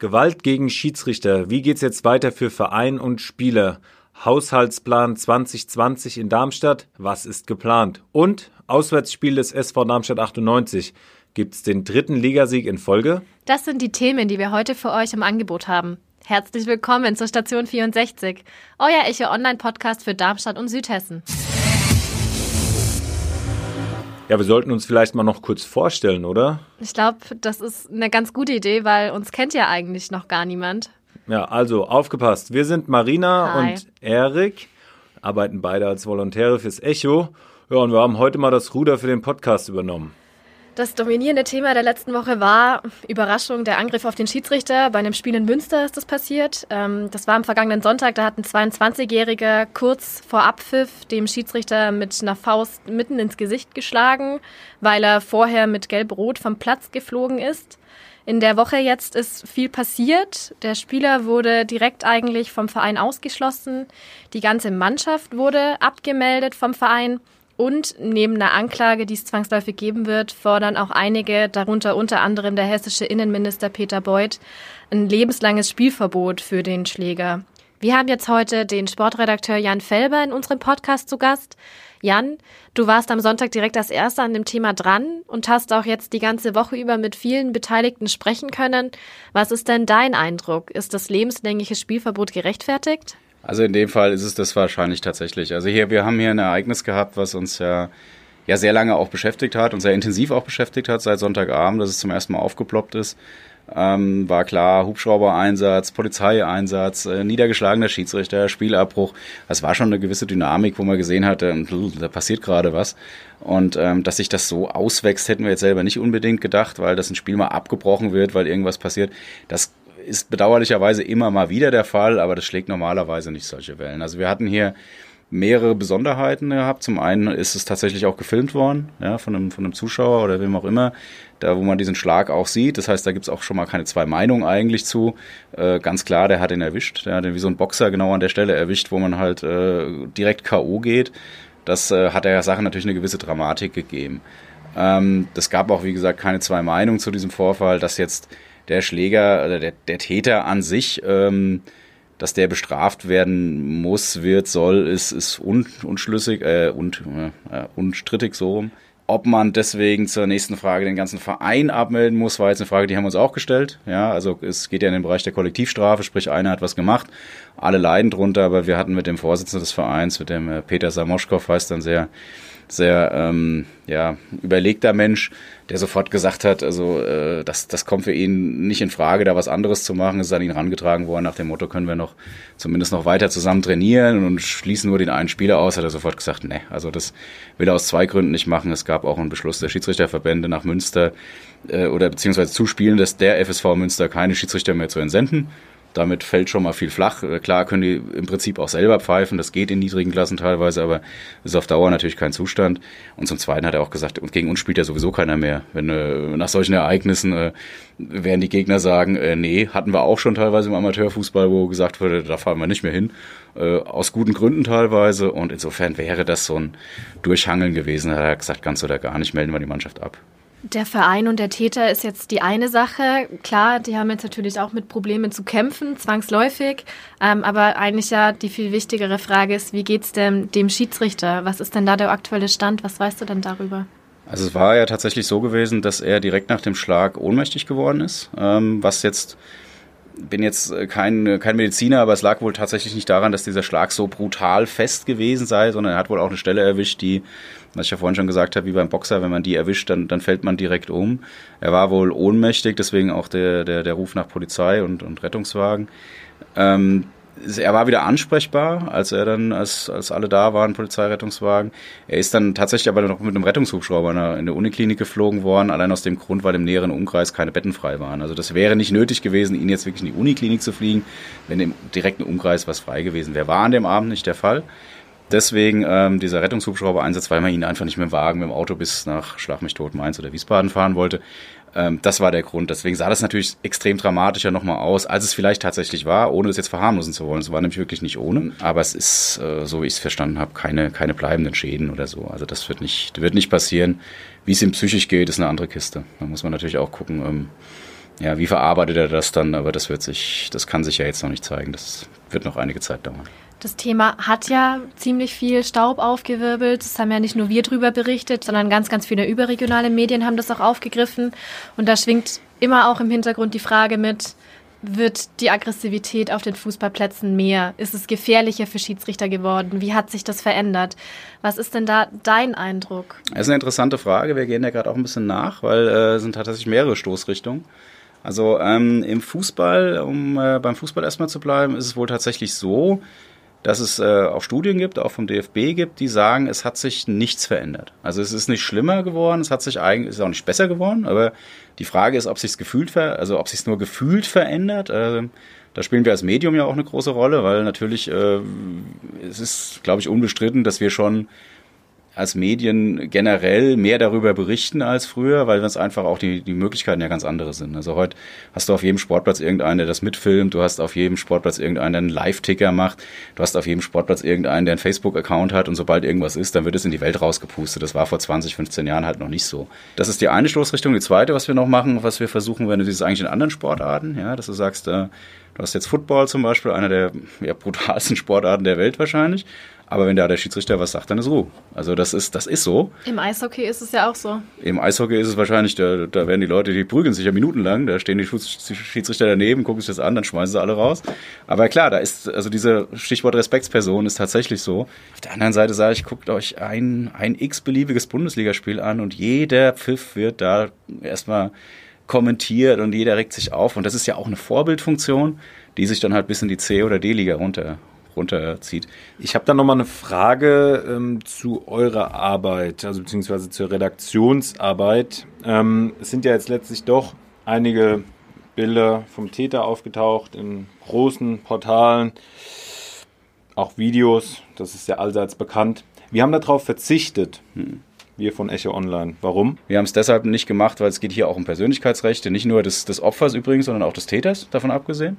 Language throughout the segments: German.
Gewalt gegen Schiedsrichter. Wie geht's jetzt weiter für Verein und Spieler? Haushaltsplan 2020 in Darmstadt. Was ist geplant? Und Auswärtsspiel des SV Darmstadt 98. Gibt's den 3. Ligasieg in Folge? Das sind die Themen, die wir heute für euch im Angebot haben. Herzlich willkommen zur Station 64, euer Echo-Online-Podcast für Darmstadt und Südhessen. Ja, wir sollten uns vielleicht mal noch kurz vorstellen, oder? Ich glaube, das ist eine ganz gute Idee, weil uns kennt ja eigentlich noch gar niemand. Ja, also aufgepasst. Wir sind Marina Hi. und Erik, arbeiten beide als Volontäre fürs Echo. Ja, und wir haben heute mal das Ruder für den Podcast übernommen. Das dominierende Thema der letzten Woche war Überraschung, der Angriff auf den Schiedsrichter. Bei einem Spiel in Münster ist das passiert. Das war am vergangenen Sonntag, da hat ein 22-Jähriger kurz vor Abpfiff dem Schiedsrichter mit einer Faust mitten ins Gesicht geschlagen, weil er vorher mit Gelb-Rot vom Platz geflogen ist. In der Woche jetzt ist viel passiert. Der Spieler wurde direkt eigentlich vom Verein ausgeschlossen. Die ganze Mannschaft wurde abgemeldet vom Verein. Und neben einer Anklage, die es zwangsläufig geben wird, fordern auch einige, darunter unter anderem der hessische Innenminister Peter Beuth, ein lebenslanges Spielverbot für den Schläger. Wir haben jetzt heute den Sportredakteur Jan Felber in unserem Podcast zu Gast. Jan, du warst am Sonntag direkt als Erster an dem Thema dran und hast auch jetzt die ganze Woche über mit vielen Beteiligten sprechen können. Was ist denn dein Eindruck? Ist das lebenslängliche Spielverbot gerechtfertigt? Also in dem Fall ist es das wahrscheinlich tatsächlich. Also wir haben hier ein Ereignis gehabt, was uns ja sehr lange auch beschäftigt hat und sehr intensiv auch beschäftigt hat seit Sonntagabend, dass es zum ersten Mal aufgeploppt ist. War klar, Hubschrauber-Einsatz, Polizeieinsatz, niedergeschlagener Schiedsrichter, Spielabbruch. Das war schon eine gewisse Dynamik, wo man gesehen hat, da passiert gerade was. Und dass sich das so auswächst, hätten wir jetzt selber nicht unbedingt gedacht, weil das ein Spiel mal abgebrochen wird, weil irgendwas passiert. Das ist bedauerlicherweise immer mal wieder der Fall, aber das schlägt normalerweise nicht solche Wellen. Also wir hatten hier mehrere Besonderheiten gehabt. Zum einen ist es tatsächlich auch gefilmt worden, ja, von einem Zuschauer oder wem auch immer, da wo man diesen Schlag auch sieht. Das heißt, da gibt's auch schon mal keine zwei Meinungen eigentlich zu. Ganz klar, der hat ihn erwischt. Der hat ihn wie so ein Boxer genau an der Stelle erwischt, wo man halt direkt K.O. geht. Das hat der Sache natürlich eine gewisse Dramatik gegeben. Das gab auch, wie gesagt, keine zwei Meinungen zu diesem Vorfall, dass jetzt der Schläger oder der Täter an sich, dass der bestraft werden muss, soll, ist unschlüssig, unstrittig so rum. Ob man deswegen zur nächsten Frage den ganzen Verein abmelden muss, war jetzt eine Frage, die haben wir uns auch gestellt. Ja, also es geht ja in den Bereich der Kollektivstrafe, sprich einer hat was gemacht, alle leiden drunter, aber wir hatten mit dem Vorsitzenden des Vereins, mit dem Peter Samoschkow, heißt dann sehr überlegter Mensch, der sofort gesagt hat, also das kommt für ihn nicht in Frage, da was anderes zu machen. Es ist an ihn herangetragen worden, nach dem Motto, können wir zumindest noch weiter zusammen trainieren und schließen nur den einen Spieler aus, hat er sofort gesagt, ne, also das will er aus zwei Gründen nicht machen. Es gab auch einen Beschluss der Schiedsrichterverbände nach Münster oder beziehungsweise zu Spielen, dass der FSV Münster keine Schiedsrichter mehr zu entsenden. Damit fällt schon mal viel flach. Klar können die im Prinzip auch selber pfeifen, das geht in niedrigen Klassen teilweise, aber ist auf Dauer natürlich kein Zustand. Und zum Zweiten hat er auch gesagt, und gegen uns spielt ja sowieso keiner mehr. Wenn nach solchen Ereignissen werden die Gegner sagen, nee, hatten wir auch schon teilweise im Amateurfußball, wo gesagt wurde, da fahren wir nicht mehr hin. Aus guten Gründen teilweise. Und insofern wäre das so ein Durchhangeln gewesen. Da hat er gesagt, ganz oder gar nicht, melden wir die Mannschaft ab. Der Verein und der Täter ist jetzt die eine Sache. Klar, die haben jetzt natürlich auch mit Problemen zu kämpfen, zwangsläufig. Aber eigentlich ja die viel wichtigere Frage ist, wie geht's denn dem Schiedsrichter? Was ist denn da der aktuelle Stand? Was weißt du denn darüber? Also es war ja tatsächlich so gewesen, dass er direkt nach dem Schlag ohnmächtig geworden ist. Bin jetzt kein Mediziner, aber es lag wohl tatsächlich nicht daran, dass dieser Schlag so brutal fest gewesen sei, sondern er hat wohl auch eine Stelle erwischt, die, was ich ja vorhin schon gesagt habe, wie beim Boxer, wenn man die erwischt, dann fällt man direkt um. Er war wohl ohnmächtig, deswegen auch der Ruf nach Polizei und Rettungswagen. Er war wieder ansprechbar, als alle da waren, Polizeirettungswagen. Er ist dann tatsächlich aber noch mit einem Rettungshubschrauber in der Uniklinik geflogen worden, allein aus dem Grund, weil im näheren Umkreis keine Betten frei waren. Also das wäre nicht nötig gewesen, ihn jetzt wirklich in die Uniklinik zu fliegen, wenn im direkten Umkreis was frei gewesen wäre. War an dem Abend nicht der Fall. Deswegen dieser Rettungshubschrauber-Einsatz, weil man ihn einfach nicht mit dem Wagen, mit dem Auto bis nach Schlag mich tot Mainz oder Wiesbaden fahren wollte. Das war der Grund. Deswegen sah das natürlich extrem dramatischer nochmal aus, als es vielleicht tatsächlich war, ohne es jetzt verharmlosen zu wollen. Es war nämlich wirklich nicht ohne. Aber es ist, so wie ich es verstanden habe, keine bleibenden Schäden oder so. Also das wird nicht passieren. Wie es ihm psychisch geht, ist eine andere Kiste. Da muss man natürlich auch gucken, Ja, wie verarbeitet er das dann? Aber das kann sich ja jetzt noch nicht zeigen. Das wird noch einige Zeit dauern. Das Thema hat ja ziemlich viel Staub aufgewirbelt. Das haben ja nicht nur wir drüber berichtet, sondern ganz, ganz viele überregionale Medien haben das auch aufgegriffen. Und da schwingt immer auch im Hintergrund die Frage mit, wird die Aggressivität auf den Fußballplätzen mehr? Ist es gefährlicher für Schiedsrichter geworden? Wie hat sich das verändert? Was ist denn da dein Eindruck? Das ist eine interessante Frage. Wir gehen ja gerade auch ein bisschen nach, weil es sind tatsächlich mehrere Stoßrichtungen. Also im Fußball, beim Fußball erstmal zu bleiben, ist es wohl tatsächlich so, dass es auch Studien gibt, auch vom DFB gibt, die sagen, es hat sich nichts verändert. Also es ist nicht schlimmer geworden, es ist auch nicht besser geworden, aber die Frage ist, ob sich es nur gefühlt verändert. Da spielen wir als Medium ja auch eine große Rolle, weil natürlich es ist, glaube ich, unbestritten, dass wir schon als Medien generell mehr darüber berichten als früher, weil es einfach auch die Möglichkeiten ja ganz andere sind. Also heute hast du auf jedem Sportplatz irgendeinen, der das mitfilmt, du hast auf jedem Sportplatz irgendeinen, der einen Live-Ticker macht, du hast auf jedem Sportplatz irgendeinen, der einen Facebook-Account hat und sobald irgendwas ist, dann wird es in die Welt rausgepustet. Das war vor 20, 15 Jahren halt noch nicht so. Das ist die eine Stoßrichtung. Die zweite, was wir noch machen, was wir versuchen, wenn du dieses eigentlich in anderen Sportarten, ja, dass du sagst, du hast jetzt Football zum Beispiel, einer der brutalsten Sportarten der Welt wahrscheinlich. Aber wenn da der Schiedsrichter was sagt, dann ist Ruhe. Also das ist so. Im Eishockey ist es ja auch so. Im Eishockey ist es wahrscheinlich, da werden die Leute, die prügeln sich ja minutenlang, da stehen die Schiedsrichter daneben, gucken sich das an, dann schmeißen sie alle raus. Aber klar, da ist, also diese Stichwort Respektsperson ist tatsächlich so. Auf der anderen Seite sage ich, guckt euch ein x-beliebiges Bundesligaspiel an und jeder Pfiff wird da erstmal kommentiert und jeder regt sich auf. Und das ist ja auch eine Vorbildfunktion, die sich dann halt bis in die C- oder D-Liga runterzieht. Ich habe da nochmal eine Frage zu eurer Arbeit, also beziehungsweise zur Redaktionsarbeit. Es sind ja jetzt letztlich doch einige Bilder vom Täter aufgetaucht in großen Portalen, auch Videos, das ist ja allseits bekannt. Wir haben darauf verzichtet, wir von Echo Online. Warum? Wir haben es deshalb nicht gemacht, weil es geht hier auch um Persönlichkeitsrechte, nicht nur des Opfers übrigens, sondern auch des Täters, davon abgesehen.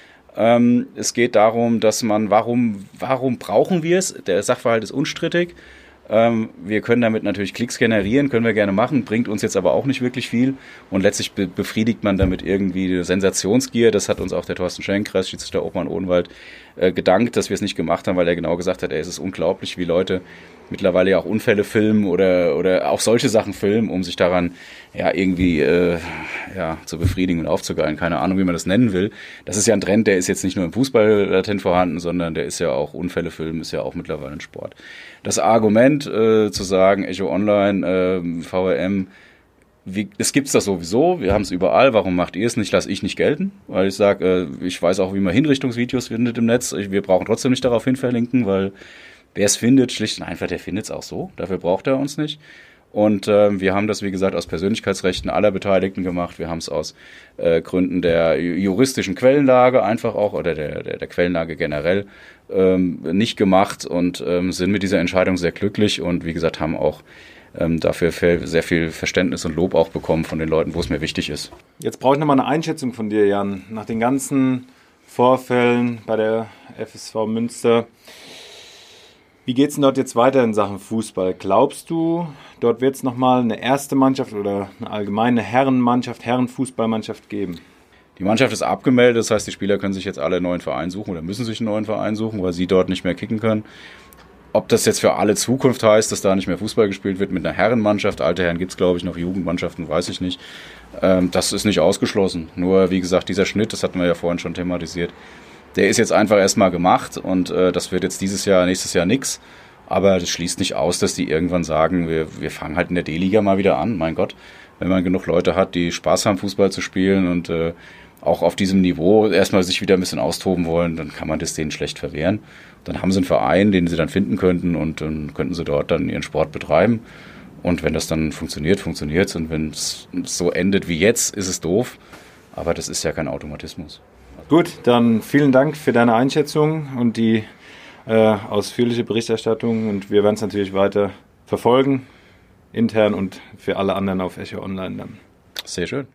Es geht darum, dass warum brauchen wir es? Der Sachverhalt ist unstrittig. Wir können damit natürlich Klicks generieren, können wir gerne machen, bringt uns jetzt aber auch nicht wirklich viel. Und letztlich befriedigt man damit irgendwie die Sensationsgier. Das hat uns auch der Thorsten Schenk, Kreisschiedsrichter Obmann-Odenwald, gedankt, dass wir es nicht gemacht haben, weil er genau gesagt hat, es ist unglaublich, wie Leute mittlerweile ja auch Unfälle filmen oder auch solche Sachen filmen, um sich daran ja irgendwie zu befriedigen und aufzugeilen. Keine Ahnung, wie man das nennen will. Das ist ja ein Trend, der ist jetzt nicht nur im Fußball latent vorhanden, sondern der ist ja auch, Unfälle filmen ist ja auch mittlerweile ein Sport. Das Argument zu sagen, Echo Online, VRM, es gibt's das sowieso, wir haben es überall, warum macht ihr es nicht, lasse ich nicht gelten, weil ich sage, ich weiß auch, wie man Hinrichtungsvideos findet im Netz, wir brauchen trotzdem nicht darauf hin verlinken, weil wer es findet, schlicht und einfach, der findet es auch so, dafür braucht er uns nicht. Und wir haben das, wie gesagt, aus Persönlichkeitsrechten aller Beteiligten gemacht. Wir haben es aus Gründen der juristischen Quellenlage einfach auch oder der Quellenlage generell nicht gemacht und sind mit dieser Entscheidung sehr glücklich und wie gesagt, haben auch dafür sehr viel Verständnis und Lob auch bekommen von den Leuten, wo es mir wichtig ist. Jetzt brauche ich nochmal eine Einschätzung von dir, Jan. Nach den ganzen Vorfällen bei der FSV Münster, wie geht es denn dort jetzt weiter in Sachen Fußball? Glaubst du, dort wird es nochmal eine erste Mannschaft oder eine allgemeine Herrenmannschaft, Herrenfußballmannschaft geben? Die Mannschaft ist abgemeldet, das heißt, die Spieler können sich jetzt alle einen neuen Verein suchen oder müssen sich einen neuen Verein suchen, weil sie dort nicht mehr kicken können. Ob das jetzt für alle Zukunft heißt, dass da nicht mehr Fußball gespielt wird mit einer Herrenmannschaft, alte Herren gibt es, glaube ich, noch Jugendmannschaften, weiß ich nicht. Das ist nicht ausgeschlossen. Nur, wie gesagt, dieser Schnitt, das hatten wir ja vorhin schon thematisiert, der ist jetzt einfach erstmal gemacht und das wird jetzt nächstes Jahr nix. Aber das schließt nicht aus, dass die irgendwann sagen, wir fangen halt in der D-Liga mal wieder an. Mein Gott, wenn man genug Leute hat, die Spaß haben, Fußball zu spielen und auch auf diesem Niveau erstmal sich wieder ein bisschen austoben wollen, dann kann man das denen schlecht verwehren. Dann haben sie einen Verein, den sie dann finden könnten und dann könnten sie dort dann ihren Sport betreiben. Und wenn das dann funktioniert, funktioniert's. Und wenn es so endet wie jetzt, ist es doof. Aber das ist ja kein Automatismus. Gut, dann vielen Dank für deine Einschätzung und die ausführliche Berichterstattung. Und wir werden es natürlich weiter verfolgen, intern und für alle anderen auf Echo Online dann. Sehr schön.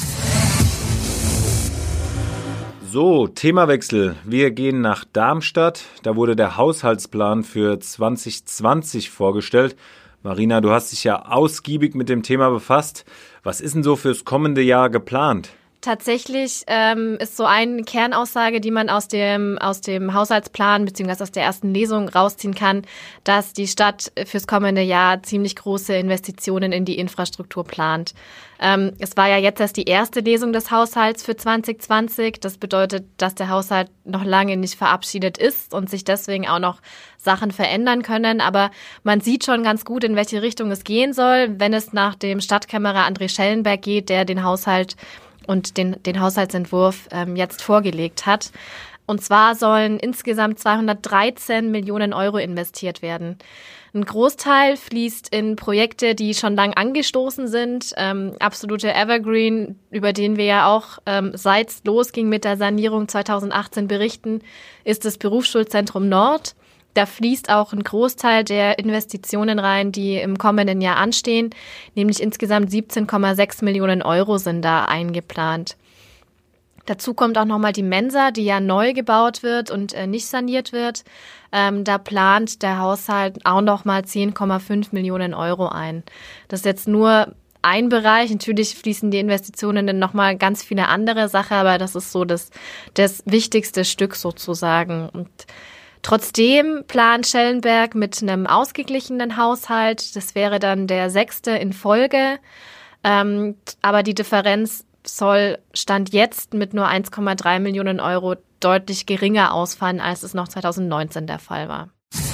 So, Themawechsel. Wir gehen nach Darmstadt. Da wurde der Haushaltsplan für 2020 vorgestellt. Marina, du hast dich ja ausgiebig mit dem Thema befasst. Was ist denn so fürs kommende Jahr geplant? Tatsächlich ist so eine Kernaussage, die man aus dem Haushaltsplan bzw. aus der ersten Lesung rausziehen kann, dass die Stadt fürs kommende Jahr ziemlich große Investitionen in die Infrastruktur plant. Es war ja jetzt erst die erste Lesung des Haushalts für 2020. Das bedeutet, dass der Haushalt noch lange nicht verabschiedet ist und sich deswegen auch noch Sachen verändern können. Aber man sieht schon ganz gut, in welche Richtung es gehen soll, wenn es nach dem Stadtkämmerer André Schellenberg geht, der den Haushalt und den Haushaltsentwurf jetzt vorgelegt hat. Und zwar sollen insgesamt 213 Millionen Euro investiert werden. Ein Großteil fließt in Projekte, die schon lang angestoßen sind. Absolute Evergreen, über den wir ja auch, seit es losging mit der Sanierung 2018 berichten, ist das Berufsschulzentrum Nord. Da fließt auch ein Großteil der Investitionen rein, die im kommenden Jahr anstehen. Nämlich insgesamt 17,6 Millionen Euro sind da eingeplant. Dazu kommt auch nochmal die Mensa, die ja neu gebaut wird und nicht saniert wird. Da plant der Haushalt auch nochmal 10,5 Millionen Euro ein. Das ist jetzt nur ein Bereich. Natürlich fließen die Investitionen in nochmal ganz viele andere Sachen, aber das ist so das wichtigste Stück sozusagen. Und trotzdem plant Schellenberg mit einem ausgeglichenen Haushalt. Das wäre dann der 6. in Folge. Aber die Differenz soll Stand jetzt mit nur 1,3 Millionen Euro deutlich geringer ausfallen, als es noch 2019 der Fall war.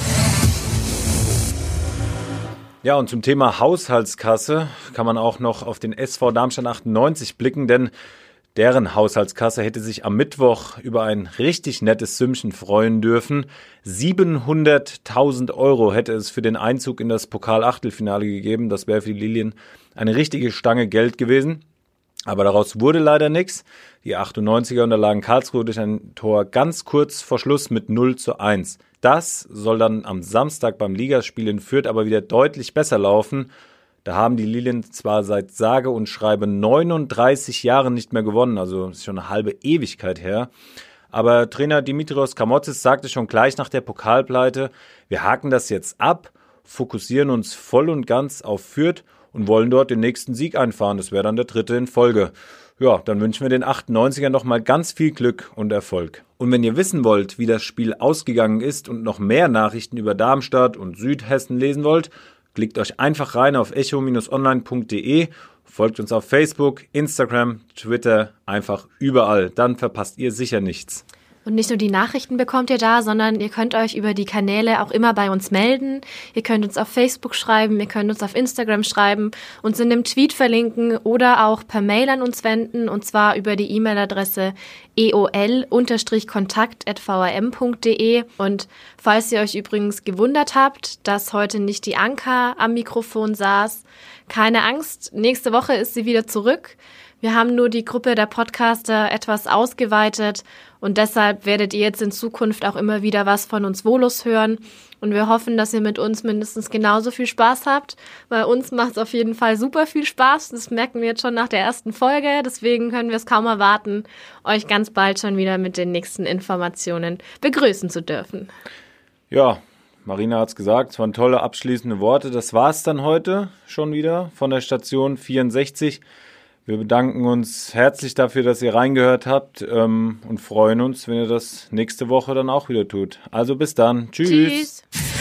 Ja, und zum Thema Haushaltskasse kann man auch noch auf den SV Darmstadt 98 blicken, denn deren Haushaltskasse hätte sich am Mittwoch über ein richtig nettes Sümmchen freuen dürfen. 700.000 Euro hätte es für den Einzug in das Pokal-Achtelfinale gegeben. Das wäre für die Lilien eine richtige Stange Geld gewesen. Aber daraus wurde leider nichts. Die 98er unterlagen Karlsruhe durch ein Tor ganz kurz vor Schluss mit 0:1. Das soll dann am Samstag beim Ligaspiel in Fürth aber wieder deutlich besser laufen. Da haben die Lilien zwar seit sage und schreibe 39 Jahren nicht mehr gewonnen, also ist schon eine halbe Ewigkeit her. Aber Trainer Dimitrios Kamotzis sagte schon gleich nach der Pokalpleite, wir haken das jetzt ab, fokussieren uns voll und ganz auf Fürth und wollen dort den nächsten Sieg einfahren. Das wäre dann der 3. in Folge. Ja, dann wünschen wir den 98ern nochmal ganz viel Glück und Erfolg. Und wenn ihr wissen wollt, wie das Spiel ausgegangen ist und noch mehr Nachrichten über Darmstadt und Südhessen lesen wollt, klickt euch einfach rein auf echo-online.de, folgt uns auf Facebook, Instagram, Twitter, einfach überall. Dann verpasst ihr sicher nichts. Und nicht nur die Nachrichten bekommt ihr da, sondern ihr könnt euch über die Kanäle auch immer bei uns melden. Ihr könnt uns auf Facebook schreiben, ihr könnt uns auf Instagram schreiben, uns in einem Tweet verlinken oder auch per Mail an uns wenden, und zwar über die E-Mail-Adresse eol-kontakt@vrm.de. Und falls ihr euch übrigens gewundert habt, dass heute nicht die Anka am Mikrofon saß, keine Angst, nächste Woche ist sie wieder zurück. Wir haben nur die Gruppe der Podcaster etwas ausgeweitet und deshalb werdet ihr jetzt in Zukunft auch immer wieder was von uns Volos hören. Und wir hoffen, dass ihr mit uns mindestens genauso viel Spaß habt. Bei uns macht es auf jeden Fall super viel Spaß. Das merken wir jetzt schon nach der ersten Folge. Deswegen können wir es kaum erwarten, euch ganz bald schon wieder mit den nächsten Informationen begrüßen zu dürfen. Ja, Marina hat's gesagt, es waren tolle abschließende Worte. Das war's dann heute schon wieder von der Station 64. Wir bedanken uns herzlich dafür, dass ihr reingehört habt und freuen uns, wenn ihr das nächste Woche dann auch wieder tut. Also bis dann. Tschüss.